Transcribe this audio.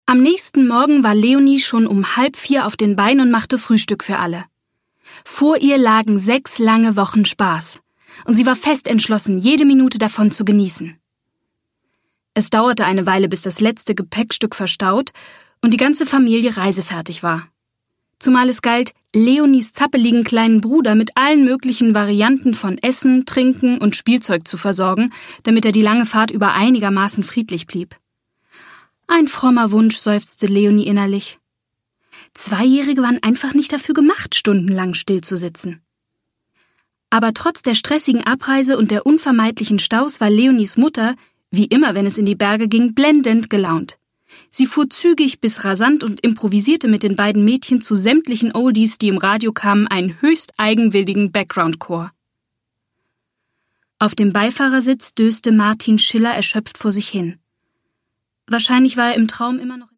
Am nächsten Morgen war Leonie schon um 3:30 auf den Beinen und machte Frühstück für alle. Vor ihr lagen 6 lange Wochen Spaß, und sie war fest entschlossen, jede Minute davon zu genießen. Es dauerte eine Weile, bis das letzte Gepäckstück verstaut und die ganze Familie reisefertig war. Zumal es galt, Leonies zappeligen kleinen Bruder mit allen möglichen Varianten von Essen, Trinken und Spielzeug zu versorgen, damit er die lange Fahrt über einigermaßen friedlich blieb. Ein frommer Wunsch, seufzte Leonie innerlich. 2-Jährige waren einfach nicht dafür gemacht, stundenlang stillzusitzen. Aber trotz der stressigen Abreise und der unvermeidlichen Staus war Leonies Mutter, wie immer, wenn es in die Berge ging, blendend gelaunt. Sie fuhr zügig bis rasant und improvisierte mit den beiden Mädchen zu sämtlichen Oldies, die im Radio kamen, einen höchst eigenwilligen Background-Chor. Auf dem Beifahrersitz döste Martin Schiller erschöpft vor sich hin. Wahrscheinlich war er im Traum immer noch